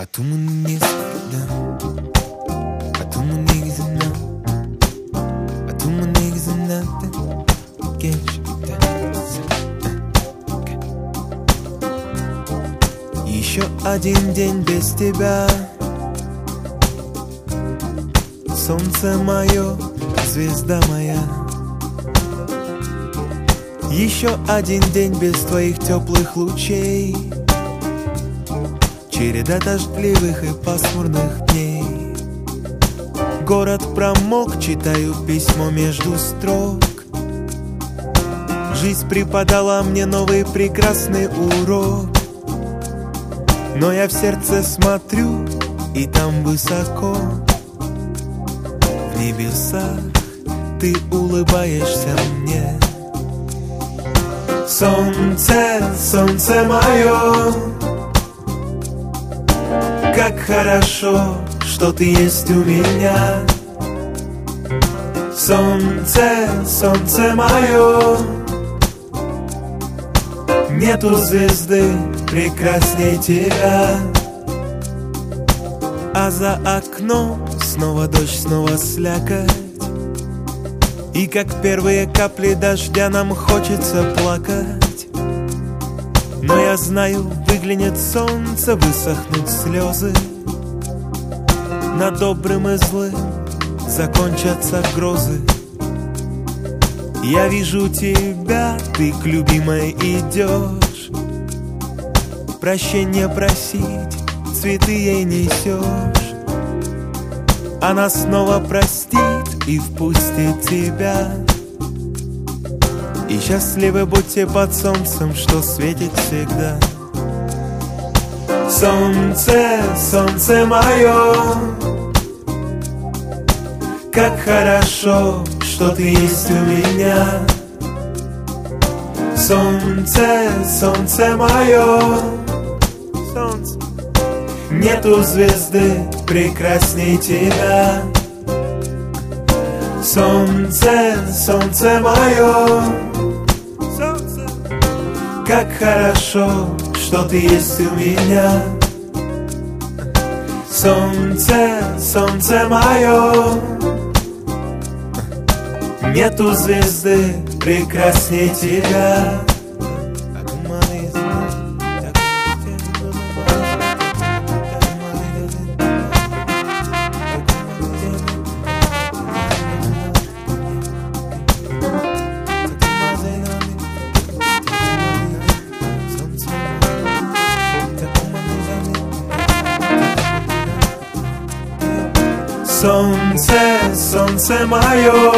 Туман не спада, туман не знает, туман не знает, еще один день без тебя, солнце мое, звезда моя. Еще один день без твоих теплых лучей, череда дождливых и пасмурных дней. Город промок, читаю письмо между строк. Жизнь преподала мне новый прекрасный урок. Но я в сердце смотрю, и там высоко, в небесах, ты улыбаешься мне. Солнце, солнце мое, как хорошо, что ты есть у меня. Солнце, солнце мое, нету звезды прекрасней тебя. А за окном снова дождь, снова слякоть. И как первые капли дождя нам хочется плакать. Но я знаю, выглянет солнце, высохнут слезы. На добрым и злым закончатся грозы. Я вижу тебя, ты к любимой идешь, прощения просить, цветы ей несешь. Она снова простит и впустит тебя. И счастливы будьте под солнцем, что светит всегда. Солнце, солнце мое, как хорошо, что ты есть у меня. Солнце, солнце мое, солнце, нету звезды прекрасней тебя. Солнце, солнце мое, солнце, как хорошо, что ты есть у меня. Солнце, солнце мое, нету звезды прекрасней тебя. Солнце, солнце мое,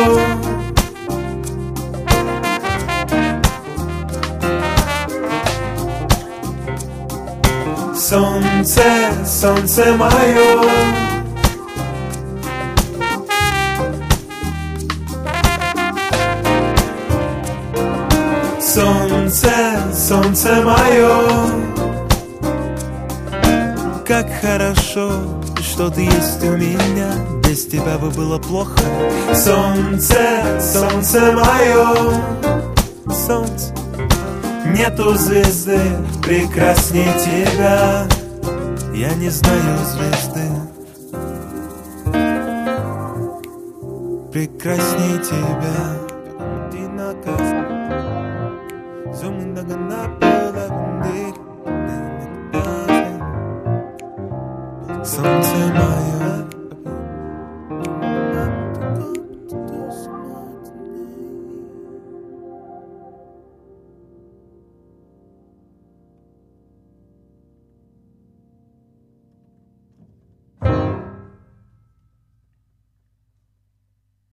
солнце, солнце мое, солнце, солнце мое, как хорошо, что ты есть у меня. Без тебя бы было плохо. Солнце, солнце мое, солнце, нету звезды прекрасней тебя. Я не знаю звезды прекрасней тебя. Солнце мое.